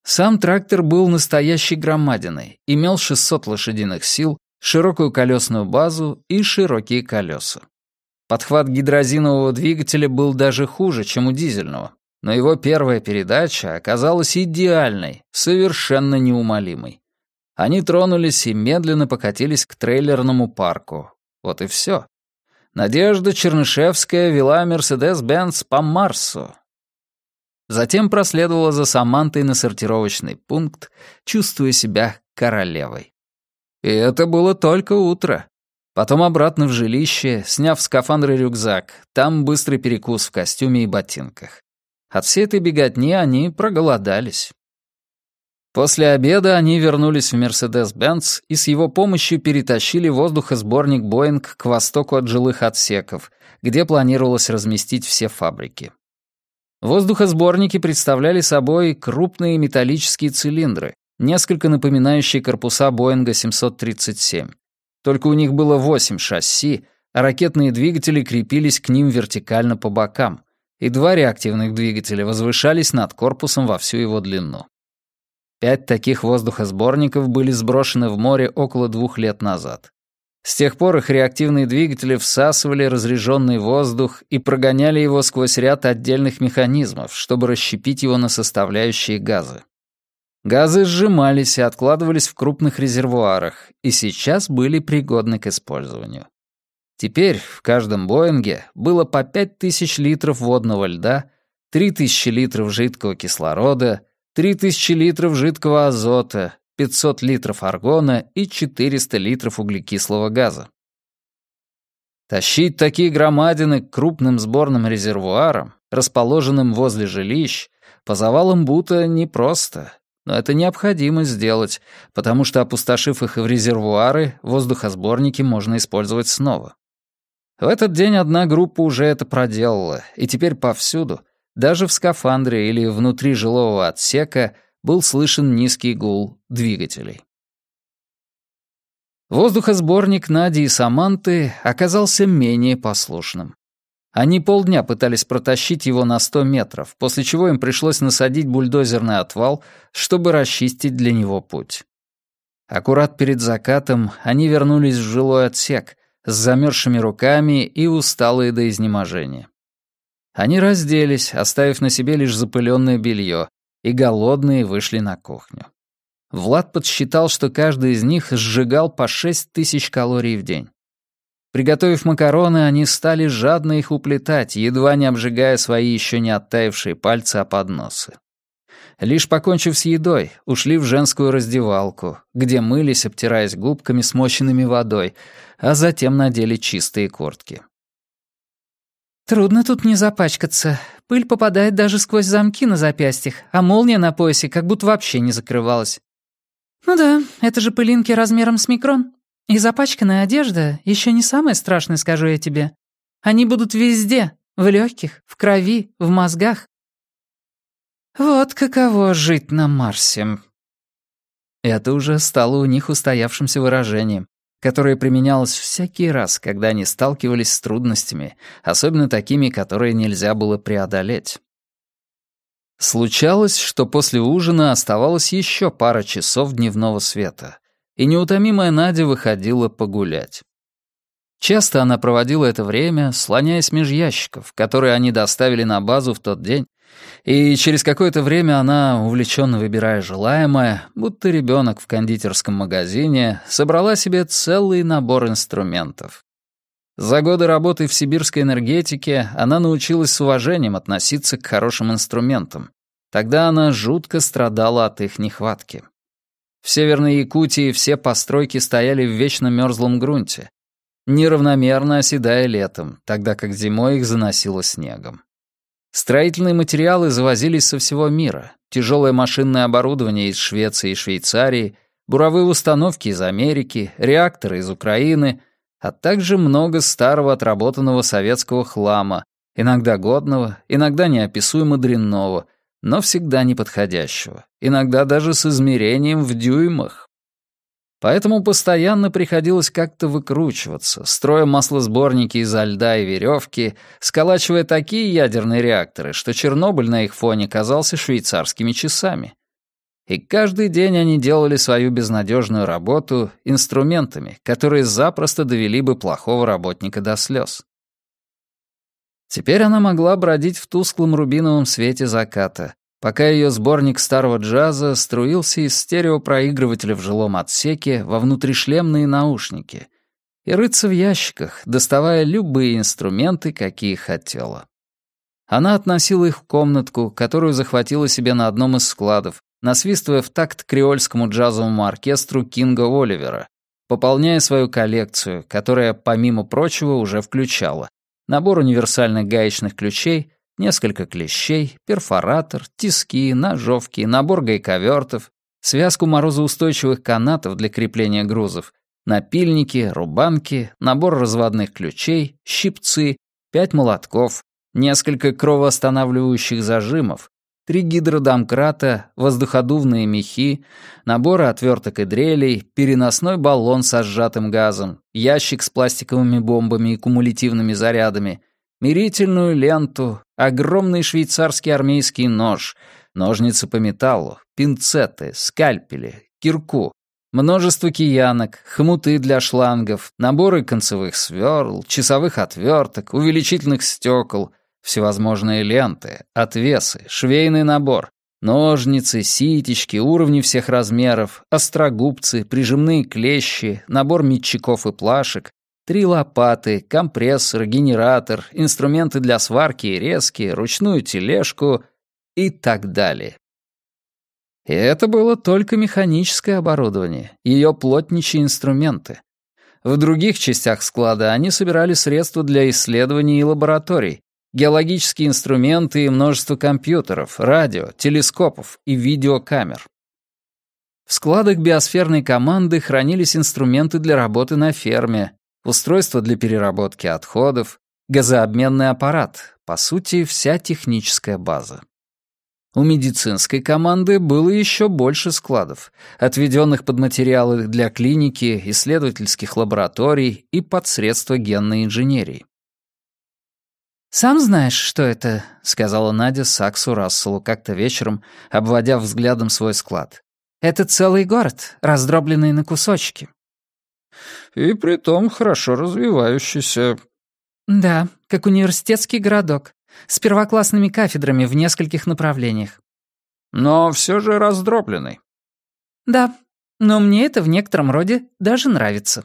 Сам трактор был настоящей громадиной, имел 600 лошадиных сил, широкую колесную базу и широкие колеса. Подхват гидрозинового двигателя был даже хуже, чем у дизельного, но его первая передача оказалась идеальной, совершенно неумолимой. Они тронулись и медленно покатились к трейлерному парку. Вот и все. Надежда Чернышевская вела Мерседес-Бенц по Марсу. Затем проследовала за Самантой на сортировочный пункт, чувствуя себя королевой. И это было только утро. Потом обратно в жилище, сняв скафандр и рюкзак, там быстрый перекус в костюме и ботинках. От всей этой беготни они проголодались. После обеда они вернулись в Мерседес-Бенц и с его помощью перетащили воздухосборник «Боинг» к востоку от жилых отсеков, где планировалось разместить все фабрики. Воздухосборники представляли собой крупные металлические цилиндры, несколько напоминающие корпуса Боинга 737. Только у них было 8 шасси, а ракетные двигатели крепились к ним вертикально по бокам, и 2 реактивных двигателя возвышались над корпусом во всю его длину. 5 таких воздухосборников были сброшены в море около 2 лет назад. С тех пор их реактивные двигатели всасывали разряженный воздух и прогоняли его сквозь ряд отдельных механизмов, чтобы расщепить его на составляющие газы. Газы сжимались и откладывались в крупных резервуарах, и сейчас были пригодны к использованию. Теперь в каждом «Боинге» было по 5000 литров водного льда, 3000 литров жидкого кислорода, 3000 литров жидкого азота, 500 литров аргона и 400 литров углекислого газа. Тащить такие громадины к крупным сборным резервуарам, расположенным возле жилищ, по завалам Бута непросто, но это необходимо сделать, потому что, опустошив их в резервуары, воздухосборники можно использовать снова. В этот день одна группа уже это проделала, и теперь повсюду, даже в скафандре или внутри жилого отсека, был слышен низкий гул двигателей. Воздухосборник Нади и Саманты оказался менее послушным. Они полдня пытались протащить его на 100 метров, после чего им пришлось насадить бульдозерный отвал, чтобы расчистить для него путь. Аккурат перед закатом они вернулись в жилой отсек с замерзшими руками и усталые до изнеможения. Они разделись, оставив на себе лишь запыленное белье, и голодные вышли на кухню. Влад подсчитал, что каждый из них сжигал по 6000 калорий в день. Приготовив макароны, они стали жадно их уплетать, едва не обжигая свои еще не оттаившие пальцы о подносы. Лишь покончив с едой, ушли в женскую раздевалку, где мылись, обтираясь губками, смоченными водой, а затем надели чистые куртки. «Трудно тут не запачкаться. Пыль попадает даже сквозь замки на запястьях, а молния на поясе как будто вообще не закрывалась». «Ну да, это же пылинки размером с микрон. И запачканная одежда еще не самое страшное, скажу я тебе. Они будут везде, в легких, в крови, в мозгах». «Вот каково жить на Марсе». Это уже стало у них устоявшимся выражением, которое применялось всякий раз, когда они сталкивались с трудностями, особенно такими, которые нельзя было преодолеть. Случалось, что после ужина оставалось еще пара часов дневного света, и неутомимая Надя выходила погулять. Часто она проводила это время, слоняясь меж ящиков, которые они доставили на базу в тот день, и через какое-то время она, увлеченно выбирая желаемое, будто ребенок в кондитерском магазине, собрала себе целый набор инструментов. За годы работы в сибирской энергетике она научилась с уважением относиться к хорошим инструментам. Тогда она жутко страдала от их нехватки. В Северной Якутии все постройки стояли в вечно мерзлом грунте, неравномерно оседая летом, тогда как зимой их заносило снегом. Строительные материалы завозились со всего мира, тяжелое машинное оборудование из Швеции и Швейцарии, буровые установки из Америки, реакторы из Украины, а также много старого отработанного советского хлама, иногда годного, иногда неописуемо дрянного, но всегда неподходящего, иногда даже с измерением в дюймах. Поэтому постоянно приходилось как-то выкручиваться, строя маслосборники изо льда и веревки, сколачивая такие ядерные реакторы, что Чернобыль на их фоне казался швейцарскими часами. И каждый день они делали свою безнадежную работу инструментами, которые запросто довели бы плохого работника до слез. Теперь она могла бродить в тусклом рубиновом свете заката, пока ее сборник старого джаза струился из стереопроигрывателя в жилом отсеке во внутришлемные наушники, и рыться в ящиках, доставая любые инструменты, какие хотела. Она относила их в комнатку, которую захватила себе на одном из складов, насвистывая в такт креольскому джазовому оркестру Кинга Оливера, пополняя свою коллекцию, которая, помимо прочего, уже включала набор универсальных гаечных ключей, несколько клещей, перфоратор, тиски, ножовки, набор гайковертов, связку морозоустойчивых канатов для крепления грузов, напильники, рубанки, набор разводных ключей, щипцы, 5 молотков, несколько кровоостанавливающих зажимов, 3 гидродомкрата, воздуходувные мехи, наборы отверток и дрелей, переносной баллон со сжатым газом, ящик с пластиковыми бомбами и кумулятивными зарядами, мерительную ленту, огромный швейцарский армейский нож, ножницы по металлу, пинцеты, скальпели, кирку, множество киянок, хомуты для шлангов, наборы концевых сверл, часовых отверток, увеличительных стекол, всевозможные ленты, отвесы, швейный набор, ножницы, ситечки, уровни всех размеров, острогубцы, прижимные клещи, набор метчиков и плашек, 3 лопаты, компрессор, генератор, инструменты для сварки и резки, ручную тележку и так далее. И это было только механическое оборудование, ее плотничьи инструменты. В других частях склада они собирали средства для исследований и лабораторий, геологические инструменты и множество компьютеров, радио, телескопов и видеокамер. В складах биосферной команды хранились инструменты для работы на ферме, устройства для переработки отходов, газообменный аппарат, по сути, вся техническая база. У медицинской команды было еще больше складов, отведенных под материалы для клиники, исследовательских лабораторий и под средства генной инженерии. «Сам знаешь, что это?» — сказала Надя Саксу Расселу как-то вечером, обводя взглядом свой склад. «Это целый город, раздробленный на кусочки». «И притом хорошо развивающийся». «Да, как университетский городок, с первоклассными кафедрами в нескольких направлениях». «Но все же раздробленный». «Да, но мне это в некотором роде даже нравится».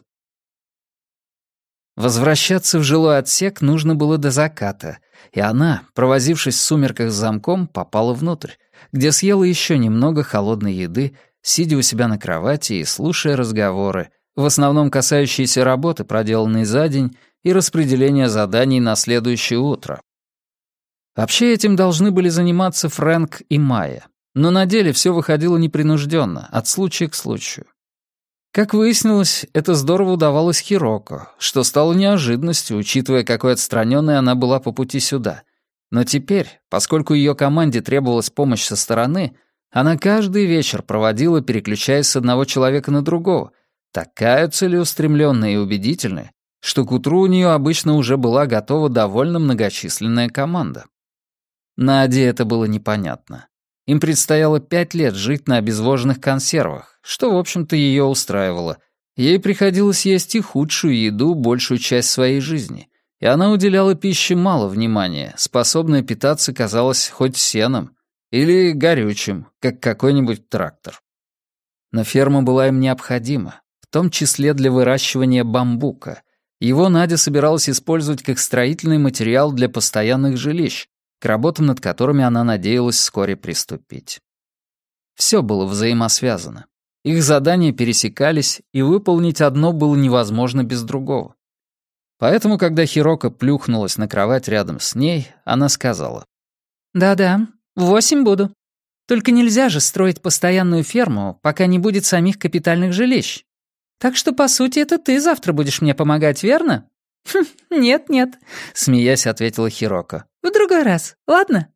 Возвращаться в жилой отсек нужно было до заката, и она, провозившись в сумерках с замком, попала внутрь, где съела еще немного холодной еды, сидя у себя на кровати и слушая разговоры, в основном касающиеся работы, проделанной за день, и распределения заданий на следующее утро. Вообще этим должны были заниматься Фрэнк и Майя, но на деле все выходило непринужденно, от случая к случаю. Как выяснилось, это здорово удавалось Хироко, что стало неожиданностью, учитывая, какой отстраненной она была по пути сюда. Но теперь, поскольку ее команде требовалась помощь со стороны, она каждый вечер проводила, переключаясь с одного человека на другого, такая целеустремленная и убедительная, что к утру у нее обычно уже была готова довольно многочисленная команда. Наде это было непонятно. Им предстояло 5 лет жить на обезвоженных консервах, что, в общем-то, ее устраивало. Ей приходилось есть и худшую еду большую часть своей жизни, и она уделяла пище мало внимания, способная питаться, казалось, хоть сеном или горючим, как какой-нибудь трактор. Но ферма была им необходима, в том числе для выращивания бамбука. Его Надя собиралась использовать как строительный материал для постоянных жилищ, к работам над которыми она надеялась вскоре приступить. Все было взаимосвязано. Их задания пересекались, и выполнить одно было невозможно без другого. Поэтому, когда Хироко плюхнулась на кровать рядом с ней, она сказала: «Да-да, в 8 буду. Только нельзя же строить постоянную ферму, пока не будет самих капитальных жилищ. Так что, по сути, это ты завтра будешь мне помогать, верно?» «Нет-нет», — смеясь ответила Хироко. «В другой раз, ладно?»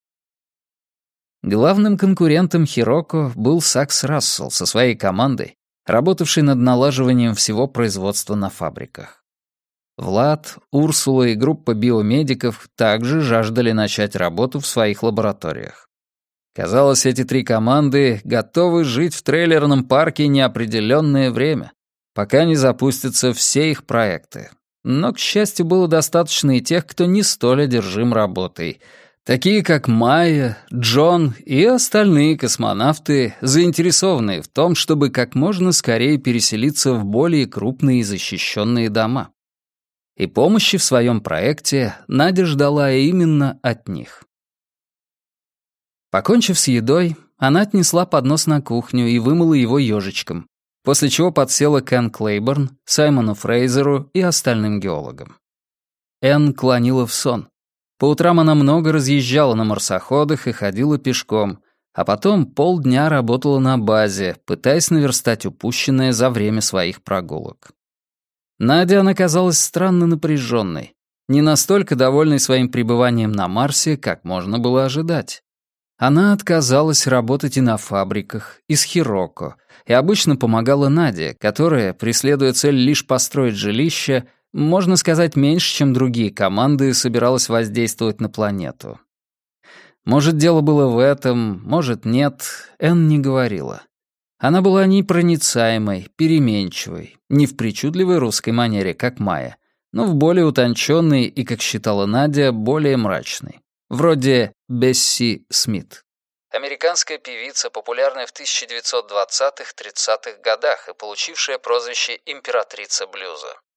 Главным конкурентом Хироко был Сакс Рассел со своей командой, работавший над налаживанием всего производства на фабриках. Влад, Урсула и группа биомедиков также жаждали начать работу в своих лабораториях. Казалось, эти три команды готовы жить в трейлерном парке неопределенное время, пока не запустятся все их проекты. Но, к счастью, было достаточно и тех, кто не столь одержим работой, такие как Майя, Джон и остальные космонавты, заинтересованные в том, чтобы как можно скорее переселиться в более крупные и защищенные дома. И помощи в своем проекте Надя ждала именно от них. Покончив с едой, она отнесла поднос на кухню и вымыла его ежичком, после чего подсела к Энн Клейборн, Саймону Фрейзеру и остальным геологам. Энн клонила в сон. По утрам она много разъезжала на марсоходах и ходила пешком, а потом полдня работала на базе, пытаясь наверстать упущенное за время своих прогулок. Наде она казалась странно напряженной, не настолько довольной своим пребыванием на Марсе, как можно было ожидать. Она отказалась работать и на фабриках, и с Хироко, и обычно помогала Наде, которая, преследуя цель лишь построить жилище, можно сказать, меньше, чем другие команды, собиралась воздействовать на планету. Может, дело было в этом, может, нет, Энн не говорила. Она была непроницаемой, переменчивой, не в причудливой русской манере, как Майя, но в более утонченной и, как считала Надя, более мрачной. Вроде Бесси Смит. Американская певица, популярная в 1920-30-х годах и получившая прозвище «Императрица блюза».